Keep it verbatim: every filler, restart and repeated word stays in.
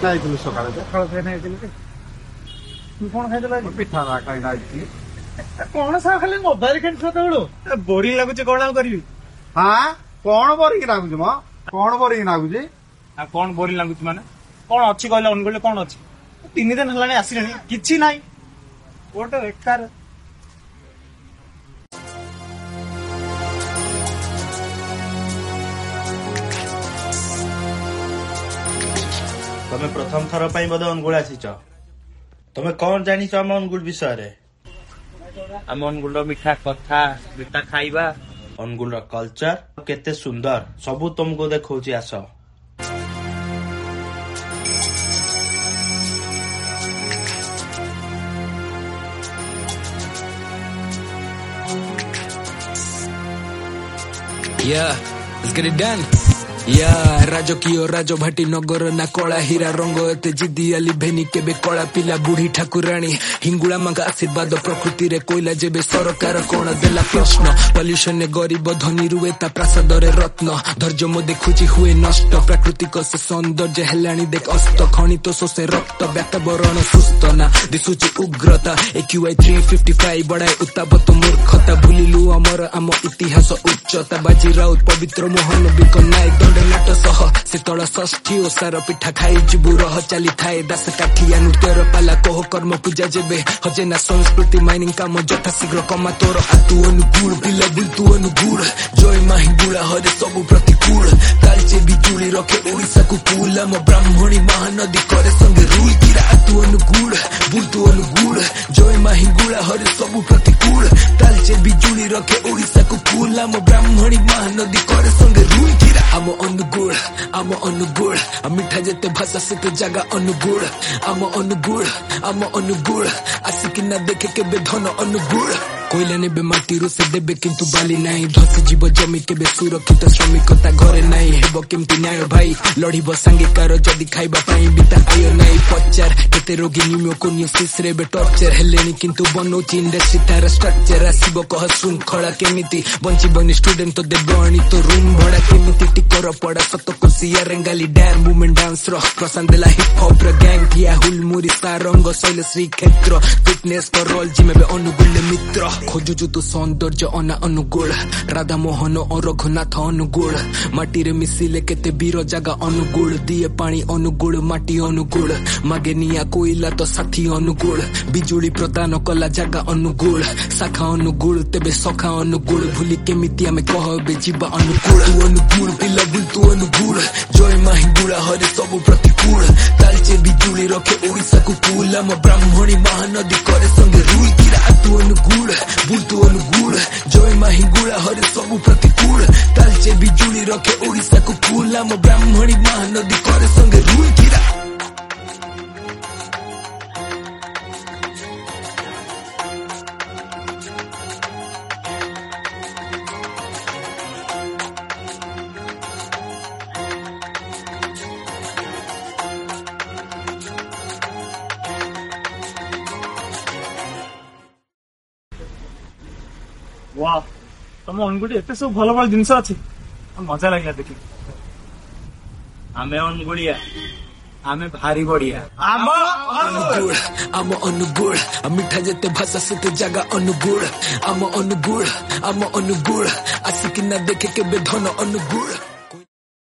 ଖାଇଥିଲୁ ସକାଳେ ସକାଳ ଖାଇ ଖାଇଥିଲି ତୁ କଣ ଖାଇଦେଲା ପିଠା ଖାଇନା କଣ ସା ଖାଲି ମୋବାଇଲ ଖେଳୁଛ ସେତେବେଳୁ ବୋରିଂ ଲାଗୁଛି କଣ ଆଉ କରିବି। ହଁ କଣ ବୋରିଂ ଲାଗୁଛି ମ କଣ ବୋରିଂ ଲାଗୁଛି ଆଉ କଣ ବୋରିଂ ଲାଗୁଛି ମାନେ କଣ ଅଛି କହିଲେ ଅନୁଗୁଳରେ କଣ ଅଛି ତିନି ଦିନ ହେଲାଣି ଆସିଲେଣି କିଛି ନାହିଁ ଗୋଟେ ବେକାର। ତମେ ପ୍ରଥମ ଥର ପାଇଁ ବୋଧେ ଅନୁଗୁଳ ଆସିଛ। ତମେ କଣ ଜାଣିଛ ଆମ ଅନୁଗୁଳ ବିଷୟରେ? ଆମ ଅନୁଗୁଳର ମିଠା କଥା ମିଠା ଖାଇବା ଅନୁଗୁଳର କଲଚର କେତେ ସୁନ୍ଦର ସବୁ ତମକୁ ଦେଖଉଛି ଆସ। Yeah, let's get it done. या राजकीय राजभाटी नगर ना कला हीरा रंग एते जिदियाली भेनी केबे कला पिला बुढ़ी ठाकुराणी हिंगुला मांगा आशीर्वाद प्रकृति रे कोइला जेबे सरकार कोण देला प्रश्न पॉल्यूशन गरीब धनी रुए ता प्रासाद रे रत्न धैर्य मो देखुची हुए नष्ट प्राकृतिक से सौंदर्य हेलाणी देख अस्त खनित शोषे रक्त वातावरण सुस्त ना दिसुची उग्रता एक्यूआई थ्री फिफ्टी फाइव बड़ाए उत्तापत मूर्खता भूलिलु अमर आम इतिहास उच्चता बाजी राउत पवित्र मोहन बिक नायक नाट सह शीतल षष्ठी ओसार पिठा खाई जीवु रह चली थाए दास काठिया नृत्यर पाला कोह कर्म पूजा जेबे हजे ना संस्कृति माइनिंग काम जथा शीघ्र कमा तोर आतु अनुकूल पिला बुलतु अनुकूल जय माही गुला हरे सबु प्रतिकूल तालचे बिजुली रखे ओडिसा को कूल आम ब्राह्मणी महानदी करे संगे रूल किरा आतु अनुकूल बुलतु अनुकूल जय माही गुला हरे सबु प्रतिकूल तालचे बिजुली रखे ओडिसा को कूल आम ब्राह्मणी महानदी करे संगे रूल किरा आम अनुगुण आम अनुगुण मिठा जेते भाषा सेते जगह अनुगुण आम अनुगुण आम अनुगुण आसिकी ना देखे केबे धन अनुगुण कोइला नेबे माटीरू से देबे किंतु बाली नाही धसी जीव जमी केबे सुरक्षित श्रमिकता घरे नाही हेबो केमती न्याय भाई लड़िबो सांगिकार जदि खाइबा पाई बिता आय नाही पचार केते रोगी न्यूमोकोनियोसिस रे बे टॉर्चर हेलेनी किंतु बनौची इंडस्ट्री तार स्ट्रक्चर आसीबो कह शृंखला केमिति बंचिबनी स्टूडेंट तो देबणी तो रूम भड़ा केमिति टिकर पड़ा सत कुसिया रेंगाली डैर मूवमेंट डांस रो प्रशांत देला हिप हॉप रे गैंग थिया हुलमुरी सारंग शैल श्री क्षेत्र फिटनेस को रोल जिमे बे अनुगुल मित्र खोजुचु तू सौंदर्य अना अनुगुल राधा मोहन और रघुनाथ अनुगुल माटी रे मिसिले केते वीर जगह अनुगुल दिए पानी अनुगुल माटी अनुगुल मागे निया कोइला तो साथी अनुगुल बिजुली प्रदान कला जगह अनुगुल शाखा अनुगुल तेबे सखा अनुगुल भूली केमिति आमे कहबे जीवा अनुगुल तू अनुगुल पिला बुल तू अनुगुल जय माही गुला हरे सबु प्रतिकूल तालचे बिजुली रखे ओडिसा को कूल आम ब्राह्मणी महानदी करे संगे रूल किरा तू अनुगुल बुलतु अनुगुल जय माही गुला हरे सबु प्रतिकूल तालचे बिजुली रखे ओडिसा को कूल आम ब्राह्मणी महानदी करे संगे रूल किरा वाह तुम अनुगुल एते सब भल भल जिनस अच्छी मजा लगे देखी आमे अनुगुलिया आमे भारी बढ़िया आम अनुगुल आम अनुगुल मिठा जेते भाषा सेते जगह अनुगुल आम अनुगुल आम अनुगुल आसिकी ना देखे केबे धन अनुगुल।